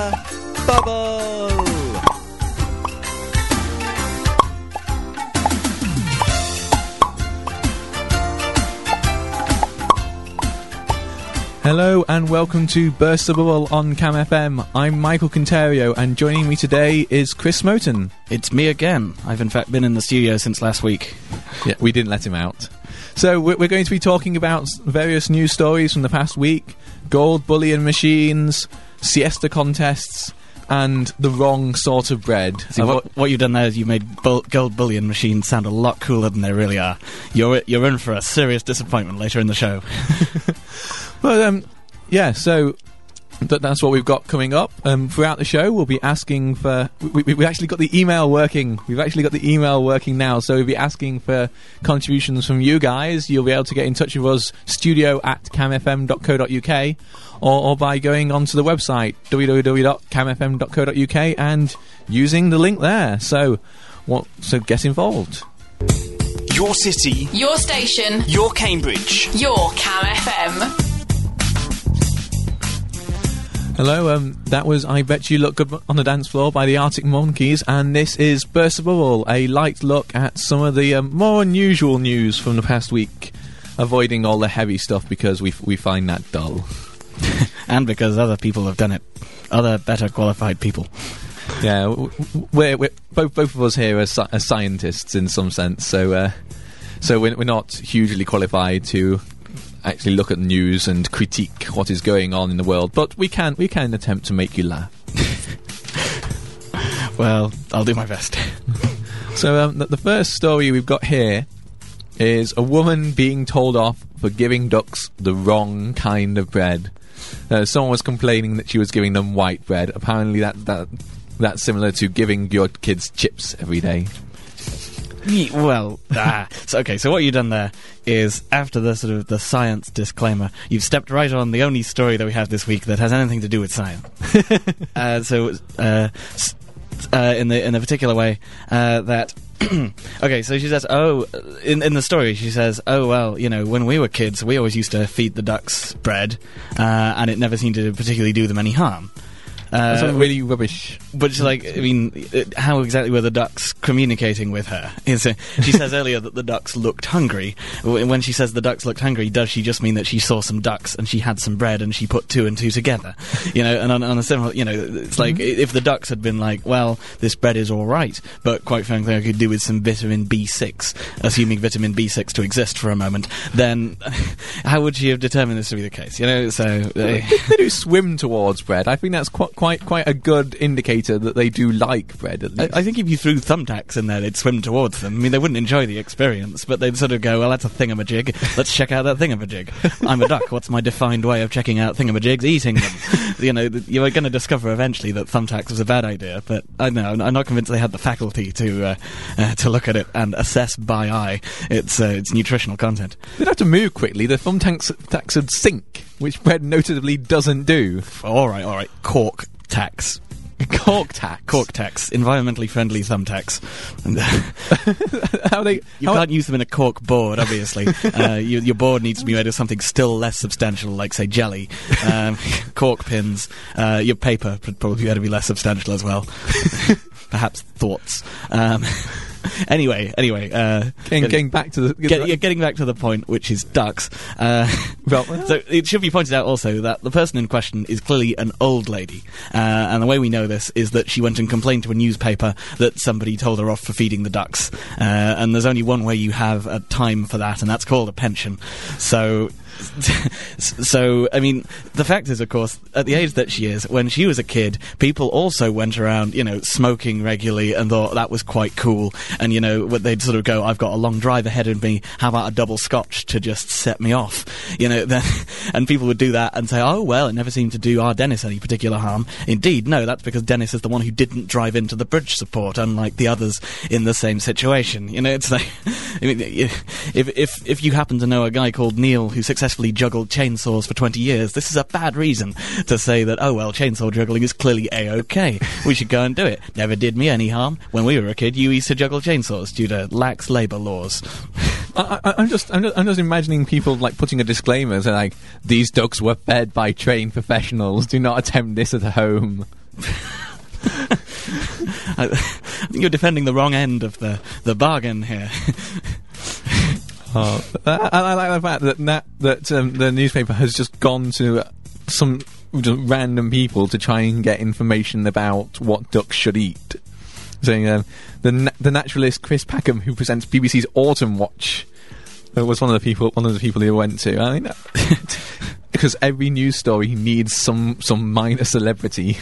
Bubble! Hello and welcome to Burst the Bubble on Cam FM. I'm Michael Conterio and joining me today is Chris Smoten. It's me again. I've in fact been in the studio since last week. Yeah, we didn't let him out. So we're going to be talking about various news stories from the past week, gold bullion machines, siesta contests, and the wrong sort of bread. See, what you've done there is you made gold bullion machines sound a lot cooler than they really are. You're in for a serious disappointment later in the show. Well, yeah, so that's what we've got coming up. Throughout the show, we'll be asking for... We've actually got the email working. We've actually got the email working now, so we'll be asking for contributions from you guys. You'll be able to get in touch with us, studio@camfm.co.uk, or by going onto the website, www.camfm.co.uk, and using the link there. So get involved. Your city. Your station. Your Cambridge. Your Cam FM. Hello, that was I Bet You Look Good on the Dance Floor by the Arctic Monkeys, and this is Burst the Bubble, a light look at some of the more unusual news from the past week, avoiding all the heavy stuff because we find that dull. And because other people have done it. Other better qualified people. Yeah, we're both of us here are scientists in some sense, so we're not hugely qualified to actually look at the news and critique what is going on in the world, but we can attempt to make you laugh. Well, I'll do my best. So the first story we've got here is a woman being told off for giving ducks the wrong kind of bread. Someone was complaining that she was giving them white bread. Apparently that's similar to giving your kids chips every day. Well, so what you've done there is, after the sort of the science disclaimer, you've stepped right on the only story that we have this week that has anything to do with science. In the particular way that. Okay, so she says, in the story, she says, well, when we were kids, we always used to feed the ducks bread, and it never seemed to particularly do them any harm. That's really rubbish. But it's like, I mean, how exactly were the ducks communicating with her? She says earlier that the ducks looked hungry. When she says the ducks looked hungry, does she just mean that she saw some ducks and she had some bread and she put two and two together? And on a similar, it's like, if the ducks had been like, well, this bread is all right, but quite frankly I could do with some vitamin B6, assuming vitamin B6 to exist for a moment, then how would she have determined this to be the case? They do swim towards bread. I think that's quite a good indicator that they do like bread, at least. I think if you threw thumbtacks in there, they'd swim towards them. I mean, they wouldn't enjoy the experience, but they'd sort of go, well, that's a thingamajig. Let's check out that thingamajig. I'm a duck. What's my defined way of checking out thingamajigs? Eating them. You're going to discover eventually that thumbtacks was a bad idea, but I don't know, I'm not convinced they had the faculty to look at it and assess by eye its nutritional content. They'd have to move quickly. The thumbtacks would sink, which bread notably doesn't do. All right. Cork tacks. Cork tacks. Environmentally friendly thumbtacks. You can't use them in a cork board, obviously. Your board needs to be made of something still less substantial, like, say, jelly. Cork pins. Your paper would probably better be less substantial as well. Perhaps thoughts. Anyway, getting back to the point, which is ducks. So it should be pointed out also that the person in question is clearly an old lady, and the way we know this is that she went and complained to a newspaper that somebody told her off for feeding the ducks, and there's only one way you have a time for that, and that's called a pension. So, I mean, the fact is, of course, at the age that she is, when she was a kid, people also went around, smoking regularly and thought that was quite cool. And, they'd sort of go, I've got a long drive ahead of me, how about a double scotch to just set me off? And people would do that and say, oh, well, it never seemed to do our Dennis any particular harm. Indeed, no, that's because Dennis is the one who didn't drive into the bridge support, unlike the others in the same situation. It's like, I mean, if you happen to know a guy called Neil who successfully juggled chainsaws for 20 years, this is a bad reason to say that, oh, well, chainsaw juggling is clearly A-OK. We should go and do it. Never did me any harm. When we were a kid, you used to juggle chainsaws due to lax labour laws. I'm just imagining people like putting a disclaimer saying like, these ducks were fed by trained professionals. Do not attempt this at home. I think you're defending the wrong end of the bargain here. I like the fact that the newspaper has just gone to some just random people to try and get information about what ducks should eat. Saying the naturalist Chris Packham, who presents BBC's Autumn Watch, was one of the people he went to. I mean, because every news story needs some minor celebrity.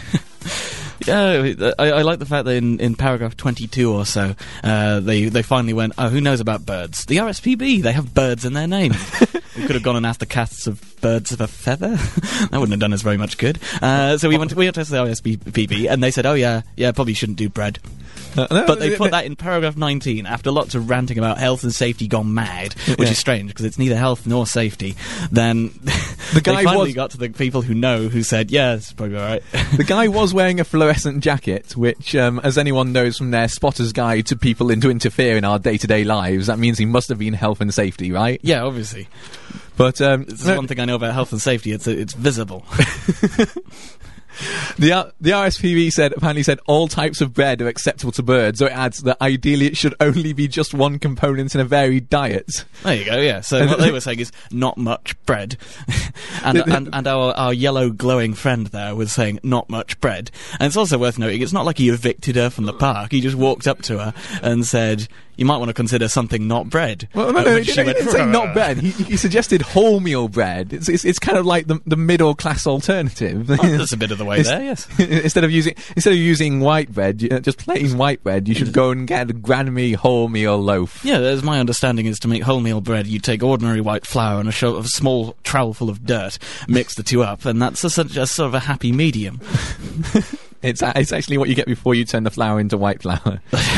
Yeah, I like the fact that in paragraph 22 or so, they finally went, oh, who knows about birds? The RSPB, they have birds in their name. We could have gone and asked the casts of birds of a feather. That wouldn't have done us very much good. So we went to the RSPB, and they said, oh yeah, probably shouldn't do bread. But they put that in paragraph 19 after lots of ranting about health and safety gone mad, which is strange because it's neither health nor safety. Then the guy they finally got to the people who said, yeah, it's probably all right. The guy was wearing a fluorescent jacket, which, as anyone knows from their Spotter's Guide to People to Interfere in Our Day-to-Day Lives, that means he must have been health and safety, right? Yeah, obviously. But this is one thing I know about health and safety. It's visible. The RSPB apparently said all types of bread are acceptable to birds, so it adds that ideally it should only be just one component in a varied diet. There you go, yeah. So what they were saying is not much bread. and our yellow glowing friend there was saying not much bread. And it's also worth noting, it's not like he evicted her from the park. He just walked up to her and said, you might want to consider something not bread. Well, no, he didn't say not bread. He suggested wholemeal bread. It's kind of like the middle class alternative. Oh, that's a bit of the way there, yes. Instead of using white bread, just plain white bread, you should go and get a Granny wholemeal loaf. Yeah, as my understanding is, to make wholemeal bread, you take ordinary white flour and a small trowel full of dirt, mix the two up, and that's a sort of a happy medium. It's actually what you get before you turn the flour into white flour.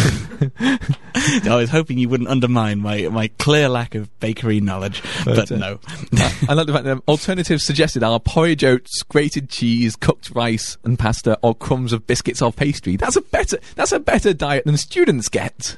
I was hoping you wouldn't undermine my clear lack of bakery knowledge, but no. I like the fact that alternatives suggested are porridge oats, grated cheese, cooked rice and pasta, or crumbs of biscuits or pastry. That's a better diet than students get.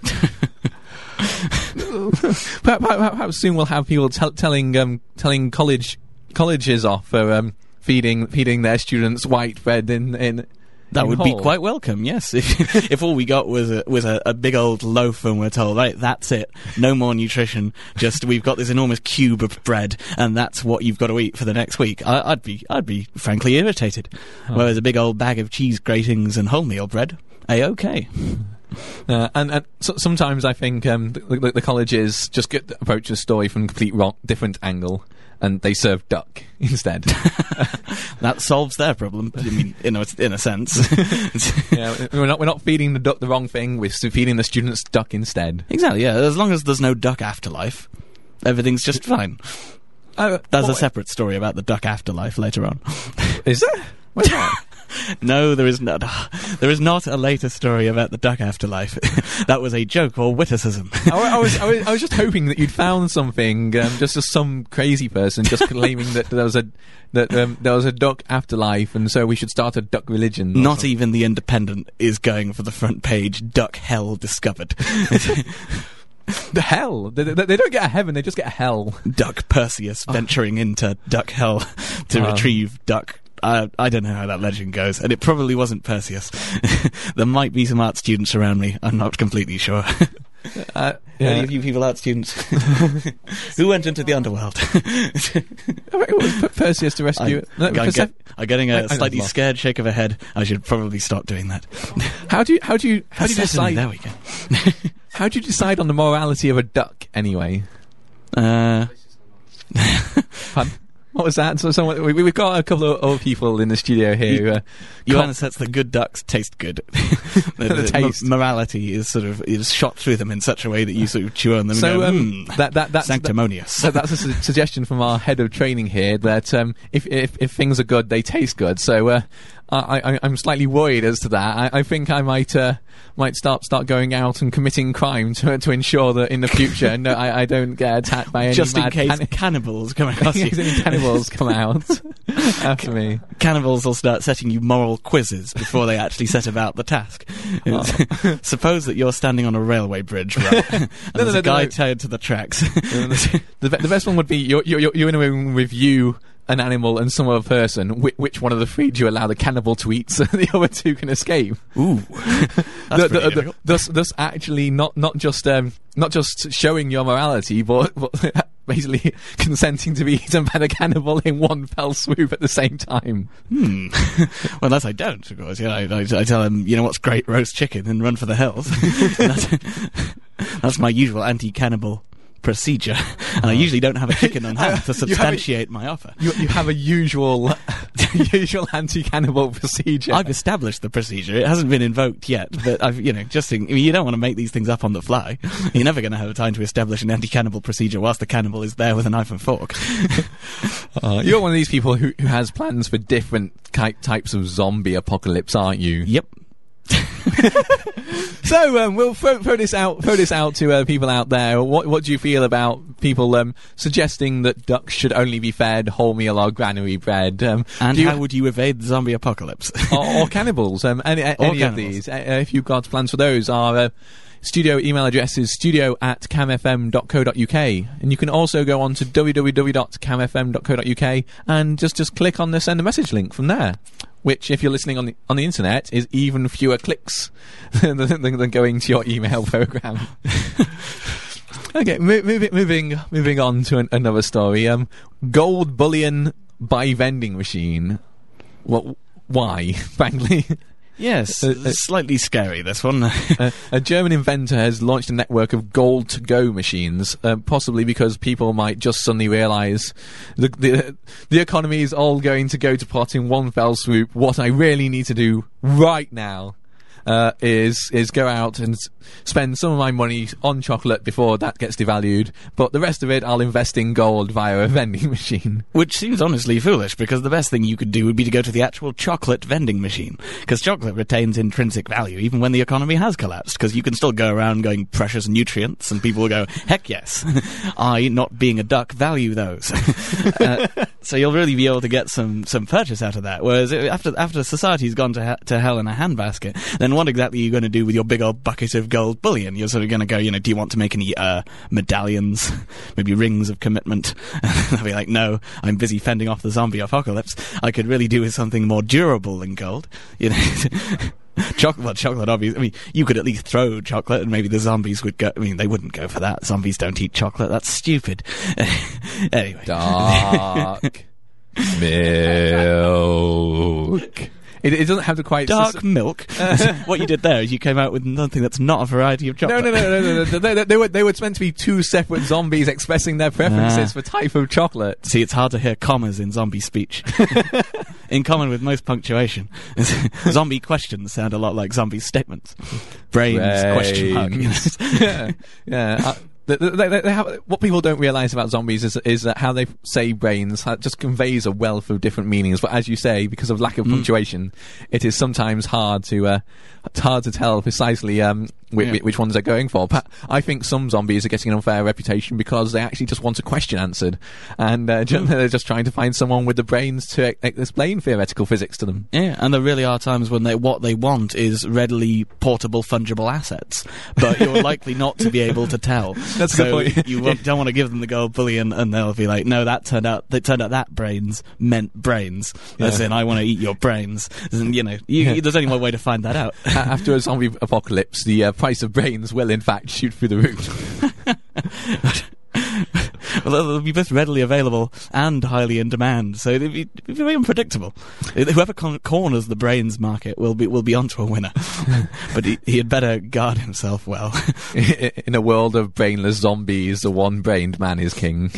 Perhaps soon we'll have people telling colleges off for feeding their students white bread in that would be quite welcome, yes. If all we got was a big old loaf and we're told, right, that's it, no more nutrition, just we've got this enormous cube of bread and that's what you've got to eat for the next week, I'd be frankly irritated. Whereas a big old bag of cheese gratings and wholemeal bread, A-OK. And sometimes I think the colleges just approach a story from a complete different angle, and they serve duck instead. That solves their problem. I mean, in a sense. Yeah, we're not feeding the duck the wrong thing. We're feeding the students duck instead. Exactly. Yeah. As long as there's no duck afterlife, everything's just fine. There's a separate story about the duck afterlife later on. Is there? What's that? No, there is not. There is not a later story about the duck afterlife. That was a joke or witticism. I was just hoping that you'd found something, just as some crazy person just claiming that there was a duck afterlife, and so we should start a duck religion. Not even the Independent is going for the front page. Duck hell discovered. The hell? They don't get a heaven, they just get a hell. Duck Perseus venturing into duck hell to retrieve duck. I don't know how that legend goes, and it probably wasn't Perseus. There might be some art students around me. I'm not completely sure. Any of you people art students who went into the underworld? It was Perseus to rescue it. I'm getting a slightly scared shake of a head. I should probably stop doing that. How do you decide? There we go. How do you decide on the morality of a duck anyway? Pardon? What was that? So we've got a couple of other people in the studio here. Johanna says that good ducks taste good. The taste. Morality is shot through them in such a way that you sort of chew on them. So and go, that's sanctimonious. That's a suggestion from our head of training here that if things are good, they taste good. So I'm slightly worried as to that. I think I might start going out and committing crime to ensure that in the future I don't get attacked by any just in case cannibals come across you. Any cannibals come out after me. Cannibals will start setting you moral quizzes before they actually set about the task. Suppose that you're standing on a railway bridge, right? And there's a guy tied to the tracks. The best one would be you're in a room with you, an animal and some other person, which one of the three do you allow the cannibal to eat so the other two can escape? Ooh, that's pretty difficult. Thus actually not just showing your morality, but basically consenting to be eaten by the cannibal in one fell swoop at the same time. Well, unless I don't, of course. I tell him, you know what's great? Roast chicken and run for the hills. That's my usual anti-cannibal procedure. And I usually don't have a chicken on hand to substantiate my offer. You have a usual anti-cannibal procedure. I've established the procedure. It hasn't been invoked yet, but I've, just think, you don't want to make these things up on the fly. You're never going to have time to establish an anti-cannibal procedure whilst the cannibal is there with a knife and fork. You're one of these people who has plans for different types of zombie apocalypse, aren't you? Yep. So we'll throw this out to people out there. What do you feel about people suggesting that ducks should only be fed wholemeal or granary bread? And how would you evade the zombie apocalypse? or cannibals? Any cannibals. Of these? If you've got plans for those, our studio email address is studio@camfm.co.uk, and you can also go on to www.camfm.co.uk and just click on the send a message link from there. Which, if you're listening on the internet, is even fewer clicks than going to your email program. Okay, moving on to another story. Gold bullion by vending machine. Why, frankly? Yes, slightly scary, this one. A German inventor has launched a network of gold-to-go machines, possibly because people might just suddenly realise the economy is all going to go to pot in one fell swoop. What I really need to do right now is go out and spend some of my money on chocolate before that gets devalued, but the rest of it I'll invest in gold via a vending machine. Which seems honestly foolish, because the best thing you could do would be to go to the actual chocolate vending machine, because chocolate retains intrinsic value even when the economy has collapsed, because you can still go around going precious nutrients, and people will go, heck yes, I, not being a duck, value those. So you'll really be able to get some purchase out of that, whereas after society's gone to hell in a handbasket, then what exactly are you going to do with your big old bucket of gold bullion? You're sort of going to go, do you want to make any medallions, maybe rings of commitment? They'll be like, no, I'm busy fending off the zombie apocalypse. I could really do with something more durable than gold. Chocolate, obviously. I mean, you could at least throw chocolate and maybe the zombies would go. I mean, they wouldn't go for that. Zombies don't eat chocolate. That's stupid. Anyway. Dark milk. It doesn't have to quite... Dark milk? What you did there is you came out with something that's not a variety of chocolate. No. They were meant to be two separate zombies expressing their preferences for type of chocolate. See, it's hard to hear commas in zombie speech. In common with most punctuation. Zombie questions sound a lot like zombie statements. Brains. Question mark. Yeah. They have, what people don't realise about zombies is that how they say brains just conveys a wealth of different meanings. But as you say, because of lack of punctuation, it is sometimes hard to tell precisely which ones they're going for. But I think some zombies are getting an unfair reputation because they actually just want a question answered, and they're just trying to find someone with the brains to explain theoretical physics to them. Yeah, and there really are times when what they want is readily portable, fungible assets, but you're likely not to be able to tell. That's a good point. You don't want to give them the gold bullion, and they'll be like, "No, that turned out that brains meant brains." As in, I want to eat your brains. And, there's only one way to find that out. After a zombie apocalypse, the price of brains will, in fact, shoot through the roof. Well, they'll be both readily available and highly in demand, so it'll be very unpredictable. Whoever corners the brains market will be onto a winner. But he had better guard himself well. In a world of brainless zombies, the one-brained man is king.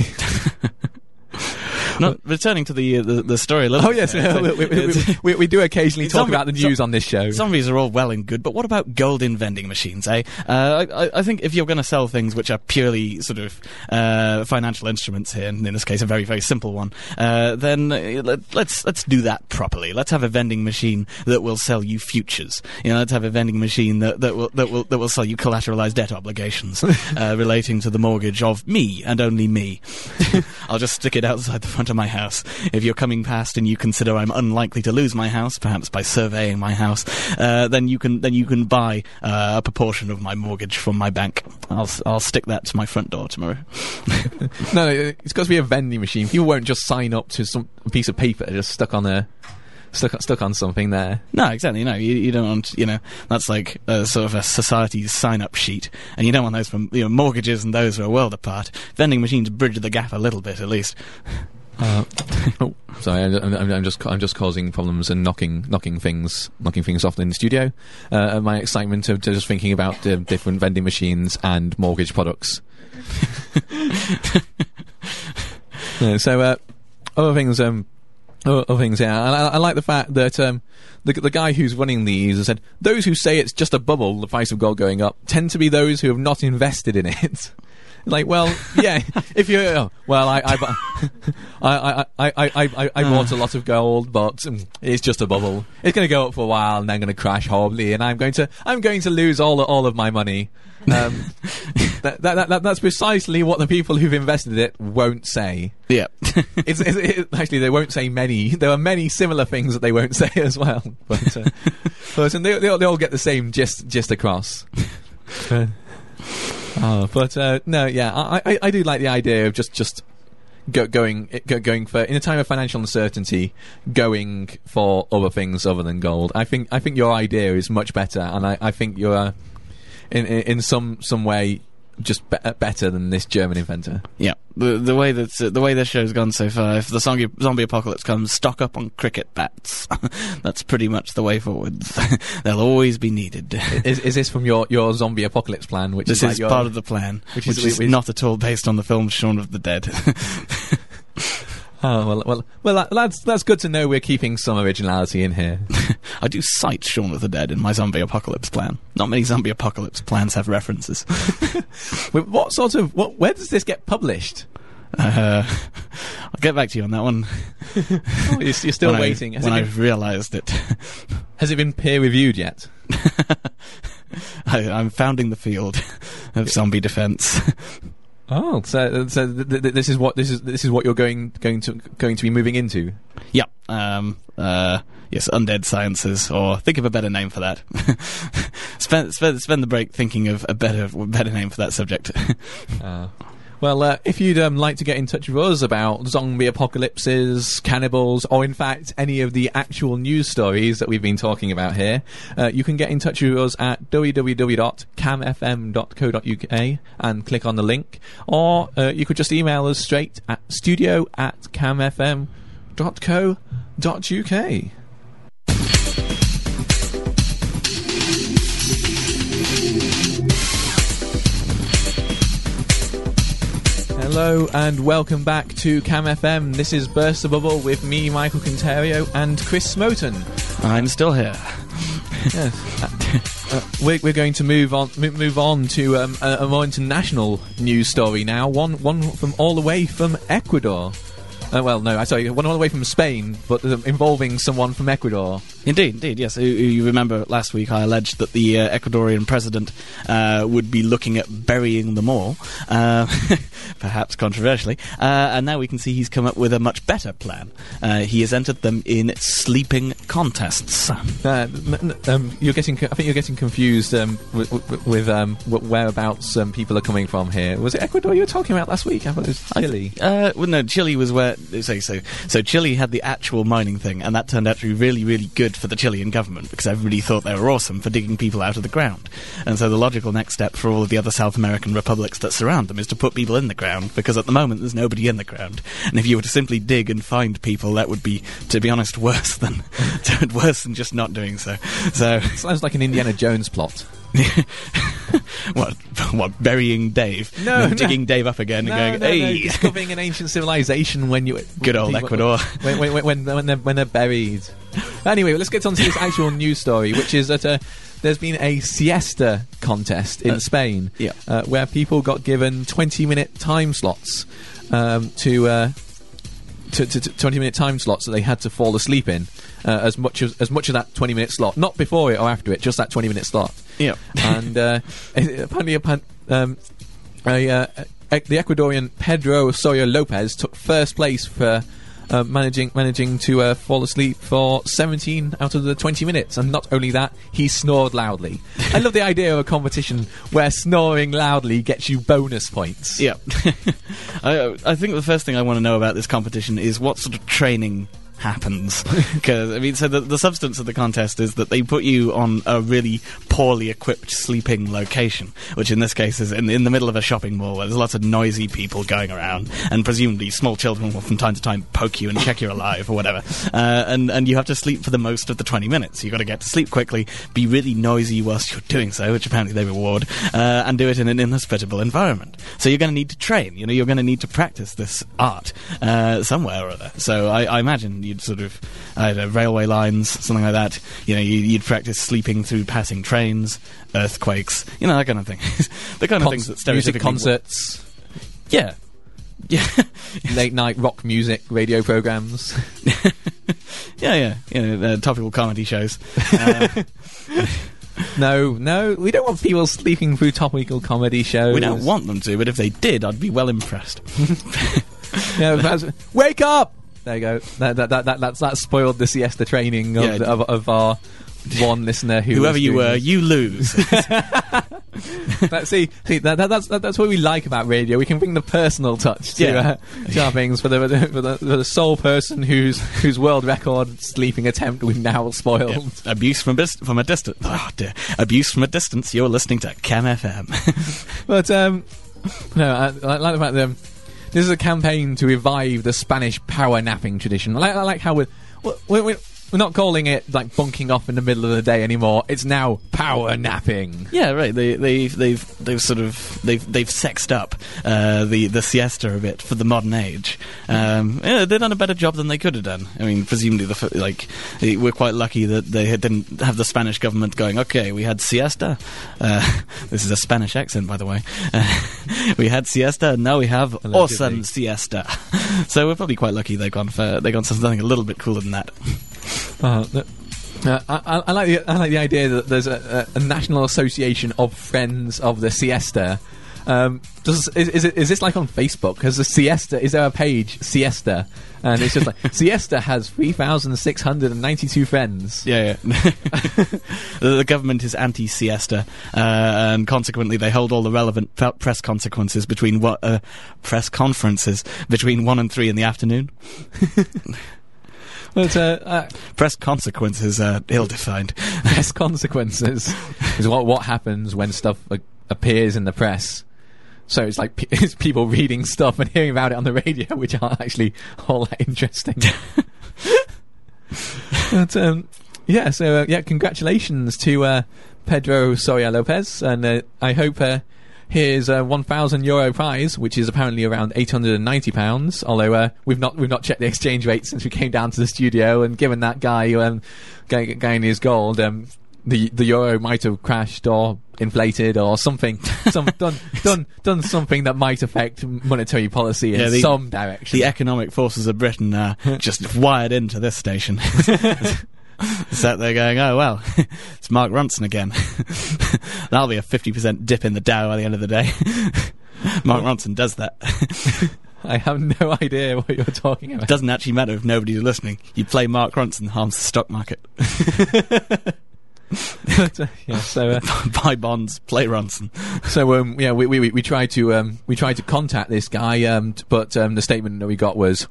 Not returning to the story a little. Oh yes, we do occasionally talk about the news on this show. Zombies are all well and good, but what about gold in vending machines? I think if you're going to sell things which are purely sort of financial instruments here, and in this case a very, very simple one, then let's do that properly. Let's have a vending machine that will sell you futures. Let's have a vending machine that will sell you collateralized debt obligations relating to the mortgage of me and only me. I'll just stick it outside the front front of my house. If you're coming past and you consider I'm unlikely to lose my house, perhaps by surveying my house, then you can buy a proportion of my mortgage from my bank. I'll stick that to my front door tomorrow. No, it's got to be a vending machine. People won't just sign up to some piece of paper just stuck on something there. No, exactly. No, you don't want, that's like sort of a society's sign-up sheet, and you don't want those from, mortgages and those are a world apart. Vending machines bridge the gap a little bit, at least. Oh, sorry, I'm just causing problems and knocking things off in the studio. My excitement of just thinking about different vending machines and mortgage products. Other things. Yeah, I like the fact that the guy who's running these has said those who say it's just a bubble, the price of gold going up, tend to be those who have not invested in it. Like, well, yeah, if you, I bought a lot of gold, but it's just a bubble. It's going to go up for a while and then going to crash horribly, and I'm going to lose all of my money. That's precisely what the people who've invested in it won't say. Yeah. Actually, they won't say many. There are many similar things that they won't say as well. But they all get the same gist across. No, yeah, I do like the idea of just going for, in a time of financial uncertainty, going for other things other than gold. I think your idea is much better, and I think you're in some way just better than this German inventor. Yeah, the way this show's gone so far, if the zombie apocalypse comes, stock up on cricket bats. That's pretty much the way forward. They'll always be needed. Is this from your zombie apocalypse plan? This is part of the plan, which is not at all based on the film Shaun of the Dead. Oh, well, that's good to know we're keeping some originality in here. I do cite Shaun of the Dead in my zombie apocalypse plan. Not many zombie apocalypse plans have references. Where does this get published? I'll get back to you on that one. Oh, you're still waiting. I've realised it. Has it been peer-reviewed yet? I'm founding the field of zombie defence. Oh, so this is what you're going to be moving into. Yeah. Yes, undead sciences, or think of a better name for that. spend the break thinking of a better name for that subject. Well, if you'd like to get in touch with us about zombie apocalypses, cannibals, or in fact any of the actual news stories that we've been talking about here, you can get in touch with us at www.camfm.co.uk and click on the link, or you could just email us straight at studio@camfm.co.uk. Hello and welcome back to Cam FM. This is Burst the Bubble with me, Michael Conterio, and Chris Smoten. I'm still here. Yes. We're going to move on to a more international news story now. One from all the way from Ecuador. One all the way from Spain, but involving someone from Ecuador. Indeed, yes. You remember last week I alleged that the Ecuadorian president would be looking at burying them all, perhaps controversially, and now we can see he's come up with a much better plan. He has entered them in sleeping contests. I think you're getting confused with whereabouts people are coming from here. Was it Ecuador you were talking about last week? I thought it was Chile. No, Chile was where. So Chile had the actual mining thing, and that turned out to be really, really good for the Chilean government, because everybody thought they were awesome for digging people out of the ground. And so the logical next step for all of the other South American republics that surround them is to put people in the ground, because at the moment there's nobody in the ground. And if you were to simply dig and find people, that would be, to be honest, worse than just not doing so. So sounds like an Indiana Jones plot. What, burying Dave? No, digging Dave up again and going, hey! Discovering an ancient civilization when you... Good old Ecuador. When they're buried. Anyway, let's get on to this actual news story, which is that there's been a siesta contest in Spain, where people got given 20-minute time slots to 20-minute time slots that they had to fall asleep in, as much of that 20-minute slot, not before it or after it, just that 20-minute slot. Yeah, and apparently the Ecuadorian Pedro Soria Lopez took first place for managing to fall asleep for 17 out of the 20 minutes. And not only that, he snored loudly. I love the idea of a competition where snoring loudly gets you bonus points. Yeah. I think the first thing I want to know about this competition is what sort of training happens. Because, I mean, so the substance of the contest is that they put you on a really poorly equipped sleeping location, which in this case is in the middle of a shopping mall where there's lots of noisy people going around, and presumably small children will from time to time poke you and check you're alive or whatever. And you have to sleep for the most of the 20 minutes. You've got to get to sleep quickly, be really noisy whilst you're doing so, which apparently they reward, and do it in an inhospitable environment. So you're going to need to train. You know, you're going to need to practice this art somewhere or other. So I imagine you'd sort of, I don't know, railway lines, something like that. You know, you'd practice sleeping through passing trains, earthquakes, you know, that kind of thing. The kind of things that stereotypically... Music concerts. Yeah. Late night rock music, radio programs. Yeah. You know, topical comedy shows. No, we don't want people sleeping through topical comedy shows. We don't want them to, but if they did, I'd be well impressed. Wake up! There you go. That spoiled the siesta training of our one listener who. Whoever you were, you lose. But see, that's what we like about radio. We can bring the personal touch to our things for the sole person whose world record sleeping attempt we've now spoiled. Yeah. Abuse from a distance. Oh dear. Abuse from a distance. You're listening to Cam FM. But no, I like the fact that. This is a campaign to revive the Spanish power napping tradition. I like how we're not calling it like bunking off in the middle of the day anymore. It's now power napping. Yeah, right. They've sexed up the siesta a bit for the modern age. They've done a better job than they could have done. I mean, presumably, we're quite lucky that they didn't have the Spanish government going, okay, we had siesta. This is a Spanish accent, by the way. We had siesta, and now we have awesome siesta. So we're probably quite lucky they've gone for something a little bit cooler than that. I like the idea that there's a national association of friends of the siesta. Is this like on Facebook? Has the siesta? Is there a page siesta? And it's just like siesta has 3,692 friends. Yeah. The government is anti-siesta, and consequently they hold all the relevant press conferences between 1 and 3 in the afternoon. But, press consequences are ill-defined. Press consequences is what happens when stuff appears in the press. So it's like it's people reading stuff and hearing about it on the radio, which aren't actually all that interesting. But congratulations to Pedro Soria Lopez, and I hope his €1,000 prize, which is apparently around £890, although we've not checked the exchange rate since we came down to the studio, and given that guy getting his gold, the euro might have crashed or inflated or something, done something that might affect monetary policy in some direction. The economic forces of Britain are just wired into this station. Sat there going, oh well, it's Mark Ronson again. That'll be a 50% dip in the Dow by the end of the day. Mark Ronson does that. I have no idea what you're talking about. It doesn't actually matter if nobody's listening. You play Mark Ronson, harms the stock market. Buy bonds, play Ronson. So we tried to contact this guy, but the statement that we got was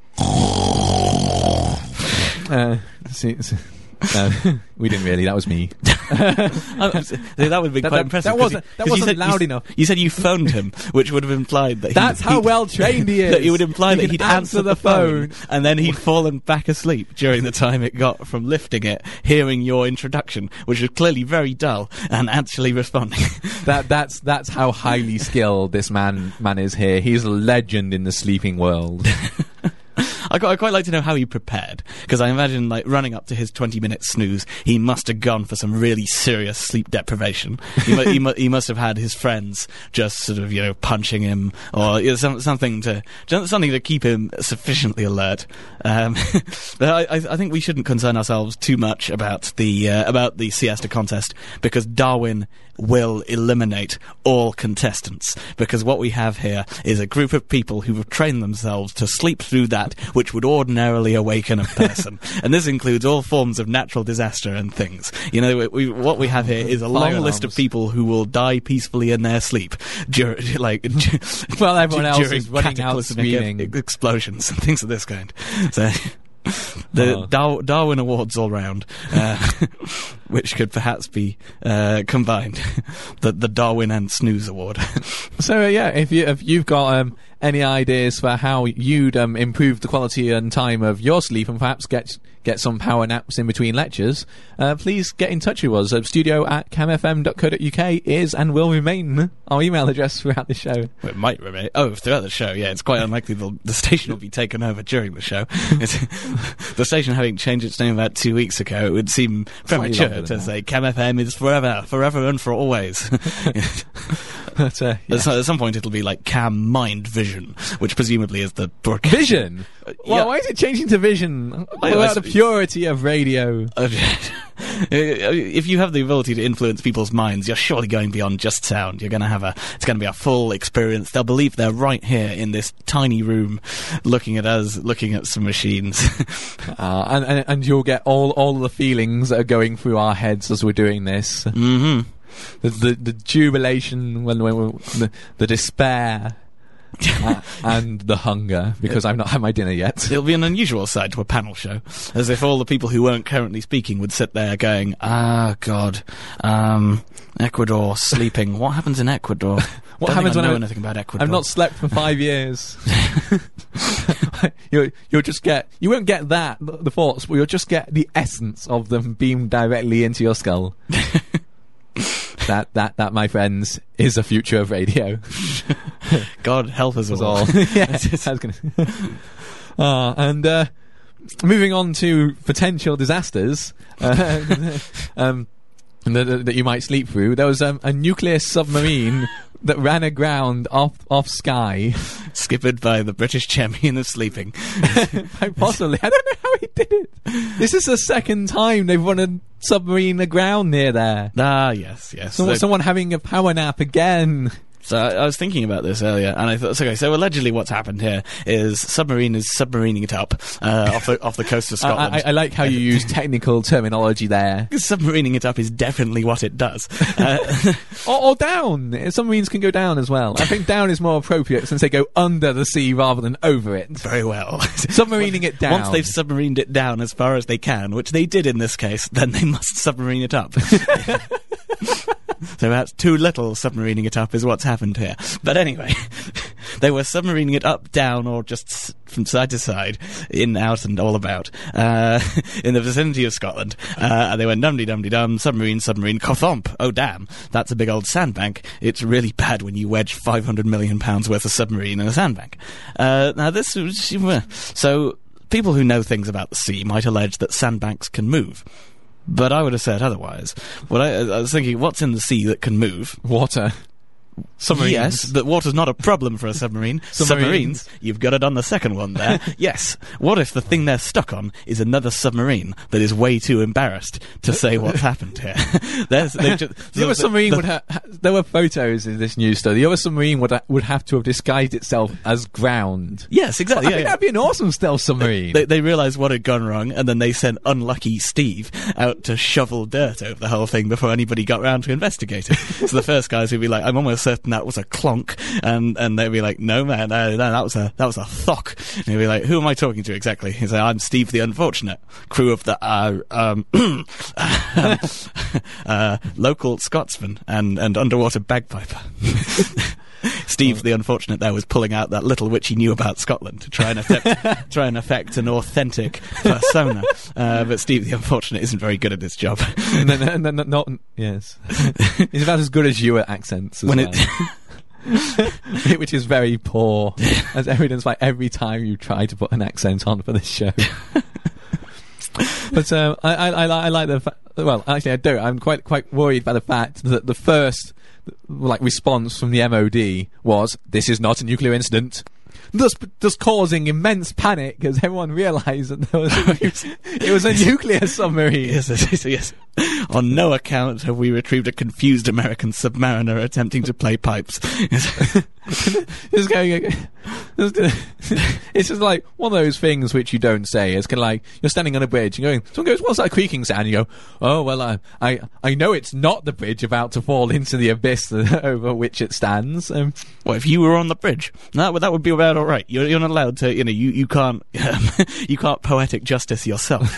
we didn't really. That was me. That would be quite impressive. That wasn't loud enough. You said you phoned him, which would have implied that that's how well trained he is. That it would imply that he'd answer the phone, and then he'd fallen back asleep during the time it got from lifting it, hearing your introduction, which was clearly very dull, and actually responding. That's how highly skilled this man is here. He's a legend in the sleeping world. I quite like to know how he prepared, because I imagine, like, running up to his 20-minute snooze, he must have gone for some really serious sleep deprivation. He must have had his friends just sort of, punching him, or something to keep him sufficiently alert. But I think we shouldn't concern ourselves too much about the siesta contest, because Darwin will eliminate all contestants, because what we have here is a group of people who have trained themselves to sleep through that which would ordinarily awaken a person. And this includes all forms of natural disaster and things. What we have here is a long list of people who will die peacefully in their sleep well, everyone else is running out screaming. Explosions and things of this kind. So the Darwin Awards all round, which could perhaps be combined, the Darwin and Snooze Award. So if you've got any ideas for how you'd improve the quality and time of your sleep, and perhaps get some power naps in between lectures, please get in touch with us. studio@camfm.co.uk is and will remain our email address throughout the show. Well, it might remain. Oh, throughout the show, yeah. It's quite unlikely the station will be taken over during the show. The station having changed its name about 2 weeks ago, it would seem premature to say Cam FM is forever and for always. But, at some point it'll be like Cam Mind Vision, which presumably is the broadcast. Vision? Well, why is it changing to Vision? What about the purity of radio? If you have the ability to influence people's minds, you're surely going beyond just sound. It's going to be a full experience. They'll believe they're right here in this tiny room, looking at us, looking at some machines. And you'll get all the feelings that are going through our heads as we're doing this. Mm-hmm. The jubilation, when the despair, and the hunger, because I've not had my dinner yet. It'll be an unusual side to a panel show, as if all the people who weren't currently speaking would sit there going, God, Ecuador sleeping. What happens in Ecuador? What happens when I know anything about Ecuador? I've not slept for 5 years. You'll just get, you won't get the thoughts, but you'll just get the essence of them beamed directly into your skull. That, my friends, is the future of radio. God help us all. Yes, I was going to. And moving on to potential disasters that you might sleep through. There was a nuclear submarine that ran aground off Skye, skippered by the British champion of sleeping. Possibly, I don't know how he did it. This is the second time they've run a submarine aground near there. Ah, yes. Someone having a power nap again. So I was thinking about this earlier, and I thought, okay, so allegedly what's happened here is submarine is submarining it up off the coast of Scotland. I like how you use technical terminology there. Submarining it up is definitely what it does. Or down. Submarines can go down as well. I think down is more appropriate since they go under the sea rather than over it. Very well. Submarining it down. Once they've submarined it down as far as they can, which they did in this case, then they must submarine it up. So that's too little submarining it up is what's happened here. But anyway, they were submarining it up, down, or just from side to side, in, out, and all about, in the vicinity of Scotland. And they went dum-de-dum-de-dum, submarine, kathomp. Oh, damn, that's a big old sandbank. It's really bad when you wedge £500 million worth of submarine in a sandbank. Now this was... So, people who know things about the sea might allege that sandbanks can move. But I would have said otherwise. I was thinking, what's in the sea that can move? Water. Submarines. Yes, but water's not a problem for a submarine. Submarines, you've got it on the second one there. Yes. What if the thing they're stuck on is another submarine that is way too embarrassed to say what's happened here? The other submarine would have... There were photos in this news story. The other submarine would have to have disguised itself as ground. Yes, exactly. I think that'd be an awesome stealth submarine. They realised what had gone wrong, and then they sent unlucky Steve out to shovel dirt over the whole thing before anybody got round to investigate it. So the first guys would be like, I'm almost certain that was a clonk, and they'd be like, no man, no, that was a thock. And he'd be like, who am I talking to exactly? He'd say, I'm Steve the Unfortunate, crew of the local Scotsman and underwater bagpiper. Steve the Unfortunate there was pulling out that little which he knew about Scotland to try and affect an authentic persona. But Steve the Unfortunate isn't very good at his job. Yes. He's about as good as you at accents as well. which is very poor, as evidenced by every time you try to put an accent on for this show. But I like the well, actually I don't. I'm quite worried by the fact that the first response from the MOD was, "This is not a nuclear incident," thus causing immense panic as everyone realised that it was a nuclear submarine. Yes. On no account have we retrieved a confused American submariner attempting to play pipes. It's just like one of those things which you don't say. It's kind of like you're standing on a bridge and someone goes, "What's that creaking sound?" And you go, "Oh, well, I know it's not the bridge about to fall into the abyss over which it stands." Well, if you were on the bridge, that would be about all right. You're not allowed to, you can't you can't poetic justice yourself.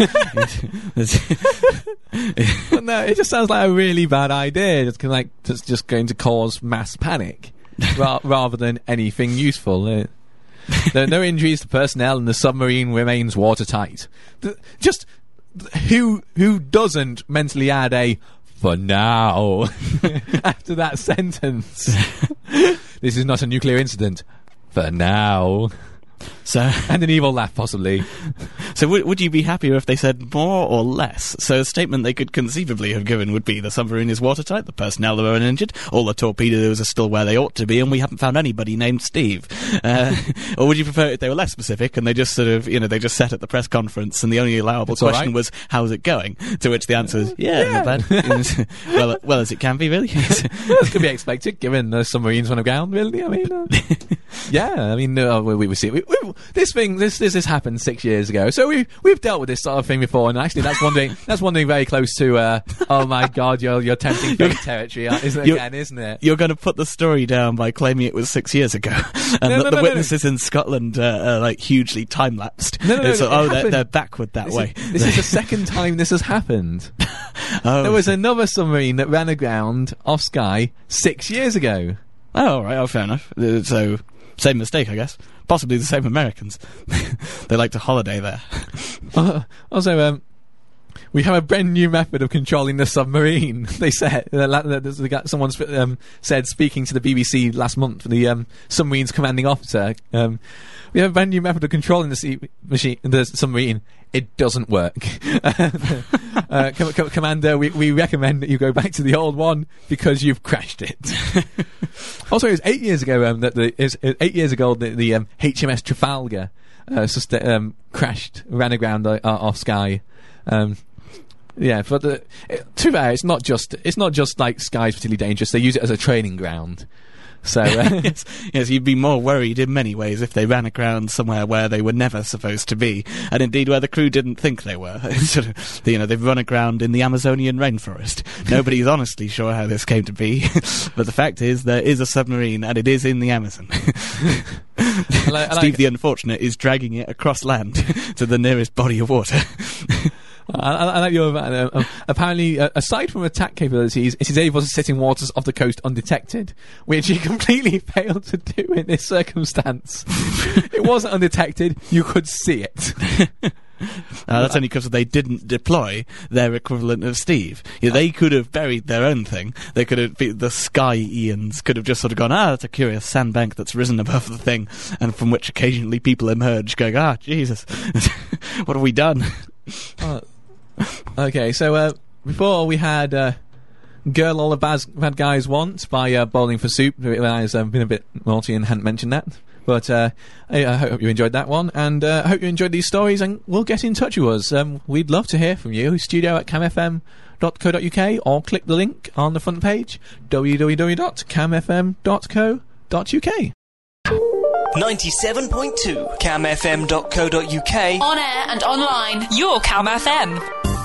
But no, it just sounds like a really bad idea. It's kind of just going to cause mass panic rather than anything useful. There are no injuries to personnel, and the submarine remains watertight. Just who doesn't mentally add a "for now" after that sentence? This is not a nuclear incident. For now. So, and an evil laugh, possibly. So would you be happier if they said more or less? So a statement they could conceivably have given would be: the submarine is watertight, the personnel are uninjured, all the torpedoes are still where they ought to be, and we haven't found anybody named Steve. Or would you prefer if they were less specific and they just sort of, they just sat at the press conference and the only allowable question was, "How's it going?" To which the answer is, not bad. well as it can be, really. This could be expected, given the submarines run aground, really. I mean, we see this happened 6 years ago, so we've dealt with this sort of thing before, and actually that's one thing very close to oh my god, you're tempting fate territory, isn't it? You're going to put the story down by claiming it was 6 years ago, and the witnesses in Scotland are hugely time lapsed. They're backward that way. This is the second time this has happened. There was another submarine that ran aground off Skye 6 years ago. Oh, all right. Oh, fair enough. So, same mistake, I guess. Possibly the same Americans. They like to holiday there. Also, we have a brand new method of controlling the submarine. They said someone said, speaking to the BBC last month, the submarine's commanding officer. We have a brand new method of controlling the submarine. It doesn't work. Commander, we recommend that you go back to the old one because you've crashed it. Also, it was 8 years ago the HMS Trafalgar crashed, ran aground off Skye. Yeah, but to be fair, it's not just like Skye's particularly dangerous. They use it as a training ground. So yes, you'd be more worried in many ways if they ran aground somewhere where they were never supposed to be, and indeed where the crew didn't think they were. They've run aground in the Amazonian rainforest. Nobody's honestly sure how this came to be, but the fact is there is a submarine, and it is in the Amazon. Steve the Unfortunate is dragging it across land to the nearest body of water. I like your apparently, aside from attack capabilities, it is able to sit in waters off the coast undetected, which he completely failed to do in this circumstance. It wasn't undetected; you could see it. That's only because they didn't deploy their equivalent of Steve. They could have buried their own thing. They could have the Skye Ians could have just sort of gone, that's a curious sandbank that's risen above the thing, and from which occasionally people emerge going, Jesus, what have we done? Okay, so before we had Girl All the Bad Guys Want by Bowling for Soup. I've been a bit naughty and hadn't mentioned that. But I hope you enjoyed that one, and I hope you enjoyed these stories, and will get in touch with us. We'd love to hear from you. studio@camfm.co.uk, or click the link on the front page, www.camfm.co.uk. 97.2 camfm.co.uk. On air and online, your Cam FM.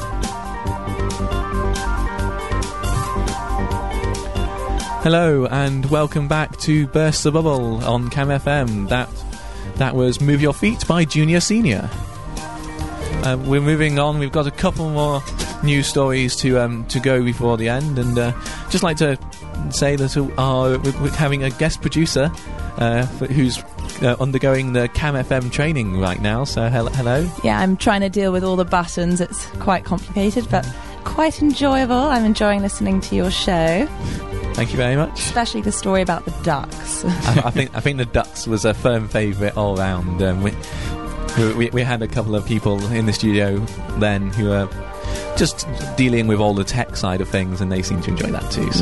Hello and welcome back to Burst the Bubble on Cam FM. That was Move Your Feet by Junior Senior. We're moving on. We've got a couple more news stories to go before the end, and just like to say that we're having a guest producer who's undergoing the Cam FM training right now. So hello. Yeah, I'm trying to deal with all the buttons. It's quite complicated, but quite enjoyable. I'm enjoying listening to your show. Thank you very much. Especially the story about the ducks. I think the ducks was a firm favourite all round. We had a couple of people in the studio then who were just dealing with all the tech side of things, and they seem to enjoy that too.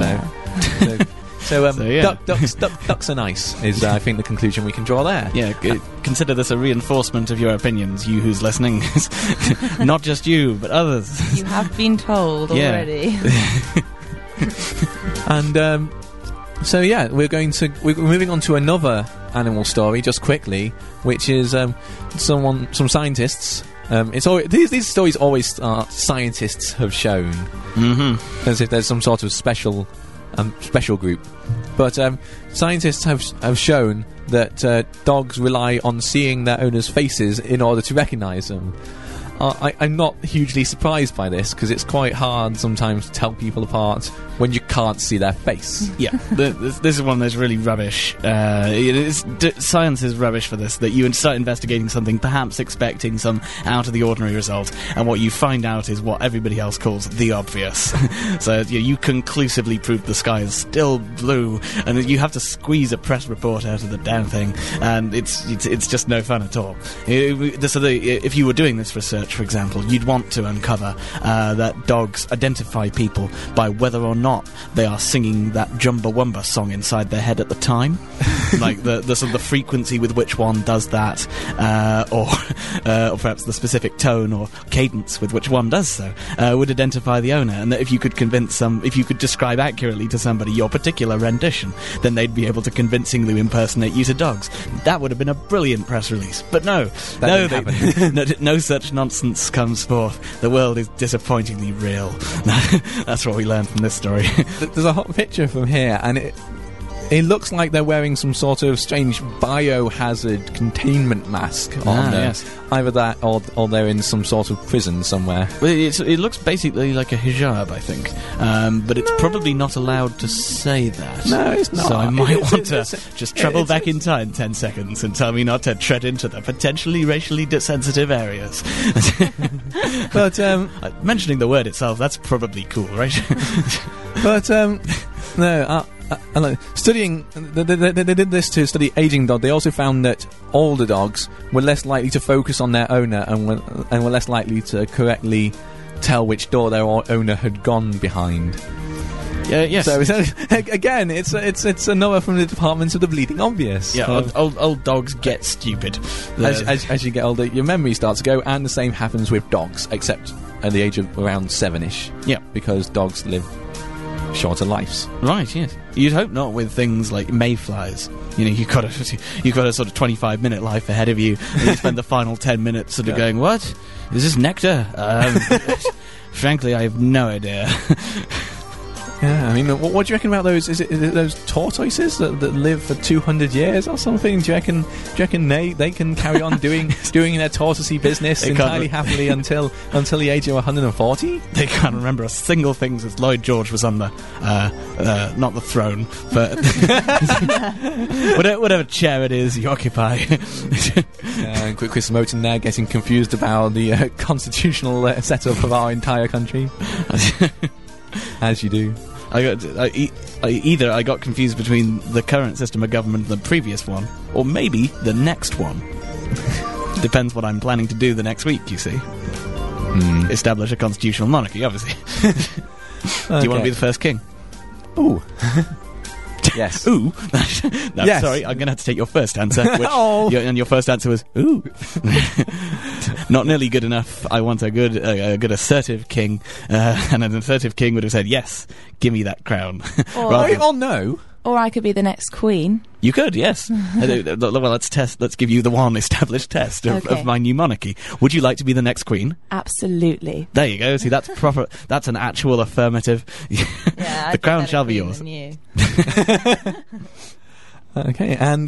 Ducks are nice is I think the conclusion we can draw there. Yeah, consider this a reinforcement of your opinions, you who's listening. Not just you, but others. You have been told already. And we're moving on to another animal story just quickly, which is some scientists. These stories always start scientists have shown, as if there's some sort of special group. But scientists have shown that dogs rely on seeing their owners' faces in order to recognise them. I'm not hugely surprised by this, because it's quite hard sometimes to tell people apart when you can't see their face. Yeah, this is one of those really rubbish. Science is rubbish for this, that you start investigating something, perhaps expecting some out-of-the-ordinary result, and what you find out is what everybody else calls the obvious. So you conclusively prove the sky is still blue, and you have to squeeze a press report out of the damn thing, and it's just no fun at all. If you were doing this research, for example, you'd want to uncover that dogs identify people by whether or not they are singing that Chumbawamba song inside their head at the time. Like the sort of the frequency with which one does that, or perhaps the specific tone or cadence with which one does so, would identify the owner. And that if you could if you could describe accurately to somebody your particular rendition, then they'd be able to convincingly impersonate you to dogs. That would have been a brilliant press release. But no such nonsense comes forth. The world is disappointingly real. That's what we learned from this story. There's a hot picture from here, and it looks like they're wearing some sort of strange biohazard containment mask on there. Yes. Either that or they're in some sort of prison somewhere. Well, it looks basically like a hijab, I think. But it's probably not allowed to say that. No, it's not. So I might want to just travel back in time 10 seconds and tell me not to tread into the potentially racially sensitive areas. But mentioning the word itself, that's probably cool, right? But no. Studying, they did this to study aging dogs. They also found that older dogs were less likely to focus on their owner and were less likely to correctly tell which door their owner had gone behind. Yes. So again, it's another from the department of the bleeding obvious. Yeah, old dogs get stupid. As you get older, your memory starts to go, and the same happens with dogs, except at the age of around 7-ish. Yeah, because dogs live shorter lives. Right, yes. You'd hope not with things like mayflies. You know, you've got a sort of 25-minute life ahead of you, and you spend the final 10 minutes sort of going, what? Is this nectar? Frankly, I have no idea. Yeah, I mean, what do you reckon about those? Is it those tortoises that live for 200 years or something? Do you reckon they can carry on doing their tortoisey business entirely happily until the age of 140? They can't remember a single thing since Lloyd George was on the not the throne, but whatever chair it is you occupy. And Chris Moten there getting confused about the constitutional setup of our entire country, as you do. Either I got confused between the current system of government and the previous one, or maybe the next one. Depends what I'm planning to do the next week, you see. Establish a constitutional monarchy, obviously. Do you want to be the first king? Ooh. Yes. Ooh. No, yes. Sorry, I'm going to have to take your first answer. And your first answer was, ooh. Not nearly good enough. I want a good assertive king. And an assertive king would have said, yes, give me that crown. Or no. Or I could be the next queen. You could, yes. Well, let's give you the one established test of my new monarchy. Would you like to be the next queen? Absolutely. There you go. See, that's proper. That's an actual affirmative. Yeah, the crown shall be yours. Okay, and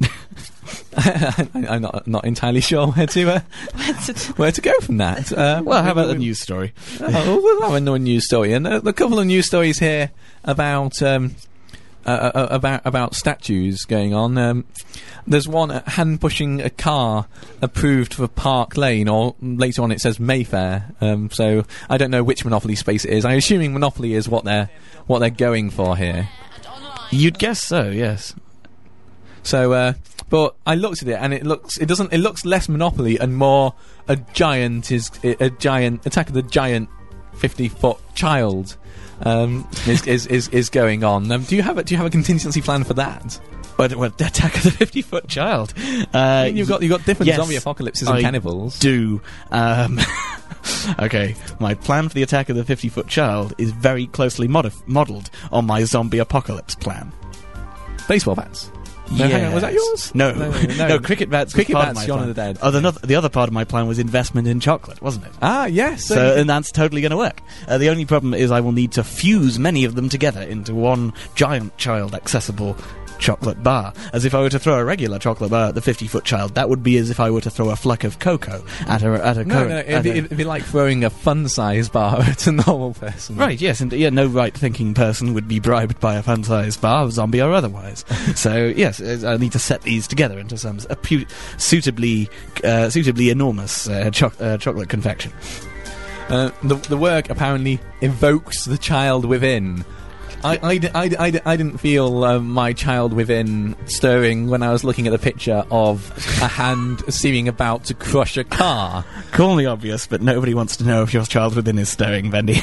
I'm not entirely sure where to go from that. Well, how about the news story? We'll have another news story, and a couple of news stories here about statues going on. There's one hand pushing a car approved for Park Lane, or later on it says Mayfair. So I don't know which Monopoly space it is. I'm assuming Monopoly is what they're going for here. You'd guess so, yes. So, but I looked at it, and it looks less Monopoly and more a giant Attack of the Giant 50-foot child is going on. Do you have a contingency plan for that? What Attack of the 50-foot child? You've got different yes, zombie apocalypses and cannibals. Do. Okay, my plan for the Attack of the 50-foot child is very closely modelled on my zombie apocalypse plan. Baseball bats. No, hang on, was that yours? No, cricket bats. Cricket part bats, of my Shaun plan. of the Dead. Oh, the other part of my plan was investment in chocolate, wasn't it? Ah, yes. And that's totally going to work. The only problem is I will need to fuse many of them together into one giant child-accessible chocolate bar. As if I were to throw a regular chocolate bar at the 50-foot child, that would be as if I were to throw a fluck of cocoa at a it'd be like throwing a fun-size bar at a normal person. Right, yes, and no right-thinking person would be bribed by a fun-sized bar, zombie or otherwise. So, yes, I need to set these together into some suitably enormous chocolate confection. The work apparently evokes the child within. I didn't feel my child within stirring when I was looking at the picture of a hand seeming about to crush a car. Call me obvious, but nobody wants to know if your child within is stirring, Bendy.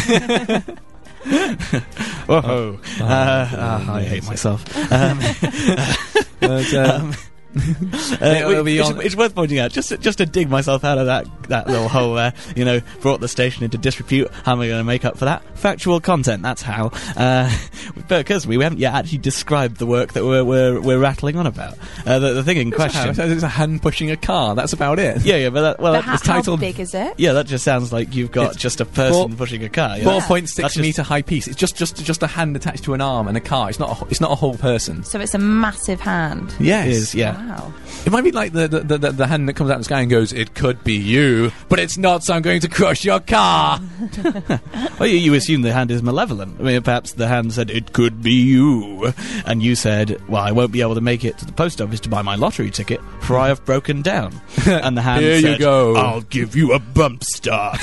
Whoa. I hate myself. It's worth pointing out, just to dig myself out of that little hole there, brought the station into disrepute. How am I going to make up for that? Factual content, that's how. Because we haven't yet actually described the work that we're rattling on about. The thing in question... It's a hand pushing a car, that's about it. Yeah, but it's titled... How big is it? Yeah, that just sounds like you've got just a person pushing a car. 4.6 metre high piece. It's just a hand attached to an arm and a car. It's not a whole person. So it's a massive hand. Yes. It is, yeah. Wow. It might be like the hand that comes out of the sky and goes, "It could be you, but it's not, so I'm going to crush your car." Well, you assume the hand is malevolent. I mean, perhaps the hand said, "It could be you," and you said, "Well, I won't be able to make it to the post office to buy my lottery ticket, for I have broken down." And the hand Here said, you go. "I'll give you a bump start."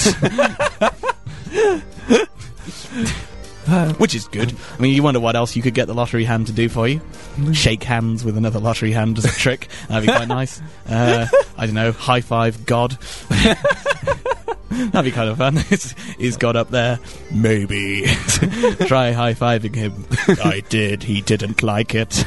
Which is good. I mean, you wonder what else you could get the lottery hand to do for you. Shake hands with another lottery hand as a trick. That'd be quite nice. I don't know, high five God. That'd be kind of fun. Is God up there? Maybe. Try high-fiving him. I did. He didn't like it.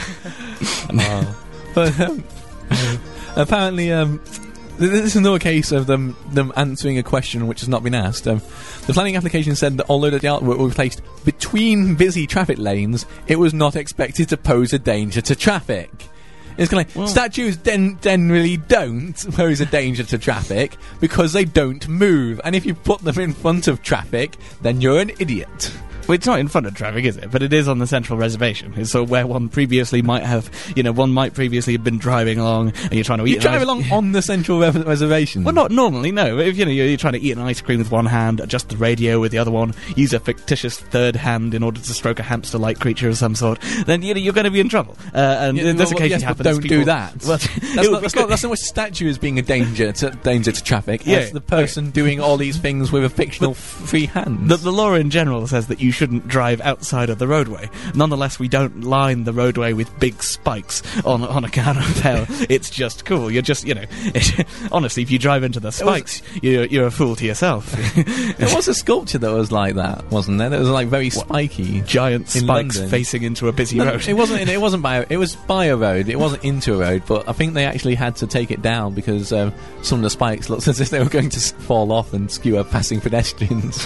But apparently, this is another case of them answering a question which has not been asked. The planning application said that although the artwork were placed between busy traffic lanes, it was not expected to pose a danger to traffic. It's kind of like, statues generally don't pose a danger to traffic because they don't move. And if you put them in front of traffic, then you're an idiot. Well, it's not in front of traffic, is it? But it is on the central reservation. It's sort of where one previously might have, one might previously have been driving along, and you're trying to eat. You drive along on the central reservation. Well, not normally, no. If you're trying to eat an ice cream with one hand, adjust the radio with the other one, use a fictitious third hand in order to stroke a hamster-like creature of some sort, then you're going to be in trouble. And this occasionally happens. Don't do that. Well, that's not what statue as being a danger to traffic. Yeah, it's the person doing all these things with a fictional free hand. The law in general says that you shouldn't drive outside of the roadway. Nonetheless, we don't line the roadway with big spikes on account of how it's just cool. You're just, honestly, if you drive into the spikes, you're a fool to yourself. There was a sculpture that was like that, wasn't there? That was like very spiky, giant spikes London. Facing into a busy road. It wasn't by a road. It wasn't into a road, but I think they actually had to take it down because some of the spikes looked as if they were going to fall off and skewer passing pedestrians.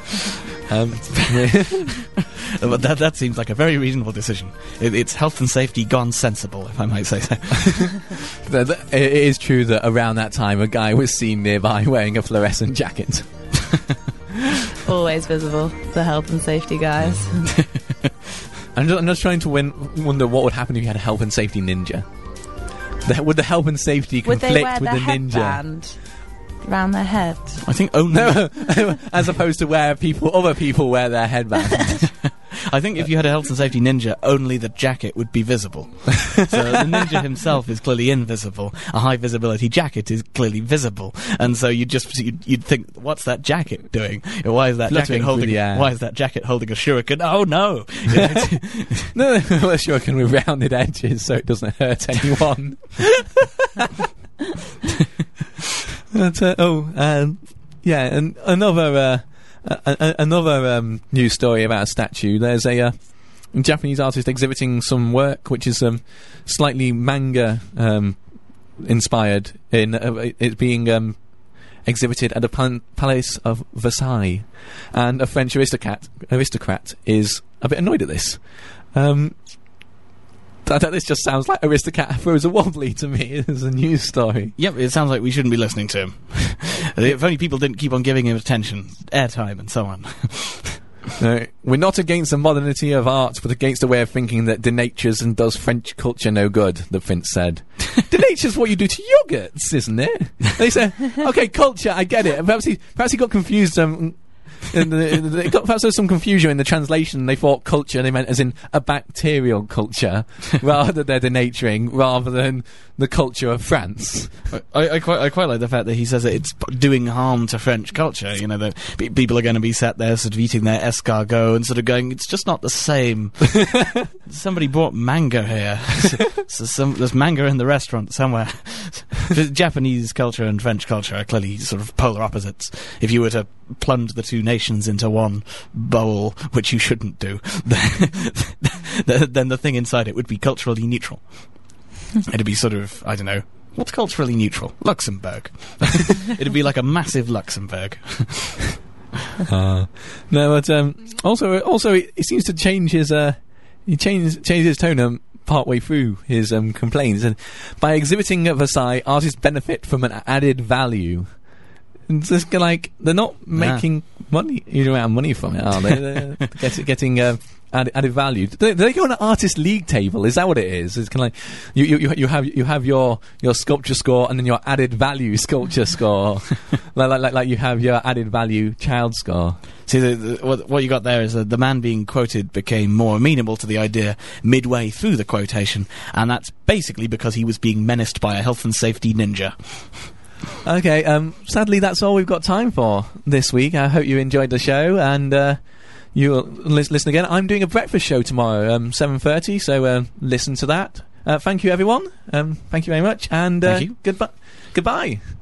That seems like a very reasonable decision. It's health and safety gone sensible, if I might say so. It is true that around that time a guy was seen nearby wearing a fluorescent jacket. Always visible, the health and safety guys. I'm just trying to wonder what would happen if you had a health and safety ninja. Would the health and safety conflict with the ninja? Headband around their head? I think only as opposed to where other people wear their headbands. I think if you had a health and safety ninja, only the jacket would be visible. So the ninja himself is clearly invisible. A high visibility jacket is clearly visible, and so you'd think, what's that jacket doing? Why is that jacket holding? Why is that jacket holding a shuriken? Oh no! No, a shuriken with rounded edges, so it doesn't hurt anyone. But, and another news story about a statue. There's a Japanese artist exhibiting some work which is slightly manga inspired. It's being exhibited at the Palace of Versailles, and a French aristocrat is a bit annoyed at this. This just sounds like Aristocrat throws a wobbly to me as a news story. Yep, it sounds like we shouldn't be listening to him. If only people didn't keep on giving him attention, airtime, and so on. We're not against the modernity of art, but against the way of thinking that denatures and does French culture no good, the prince said. Denature's what you do to yogurts, isn't it? They say, okay, culture, I get it. Perhaps he got confused. Perhaps there was some confusion in the translation. They thought culture, they meant as in a bacterial culture, rather than denaturing, rather than the culture of France. I quite like the fact that he says that it's doing harm to French culture. You know, that people are going to be sat there sort of eating their escargot and sort of going, it's just not the same. Somebody brought mango here. There's mango in the restaurant somewhere. Japanese culture and French culture are clearly sort of polar opposites. If you were to plunge the two nations into one bowl, which you shouldn't do, then the thing inside it would be culturally neutral. It'd be sort of, I don't know, what's culturally neutral? Luxembourg. It'd be like a massive Luxembourg. No, but also it seems to change his he changed his tone partway through his complaints, and by exhibiting at Versailles, artists benefit from an added value. It's just like they're not making money, money from it, are they? They're getting added value. Do they go on an artist league table? Is that what it is? It's kind of like you have your sculpture score and then your added value sculpture score, like you have your added value child score. See, what you got there is the man being quoted became more amenable to the idea midway through the quotation, and that's basically because he was being menaced by a health and safety ninja. Okay, sadly that's all we've got time for this week. I hope you enjoyed the show, and you'll listen again. I'm doing a breakfast show tomorrow, 7:30, so listen to that. Thank you, everyone. Thank you very much, and Thank you. Goodbye.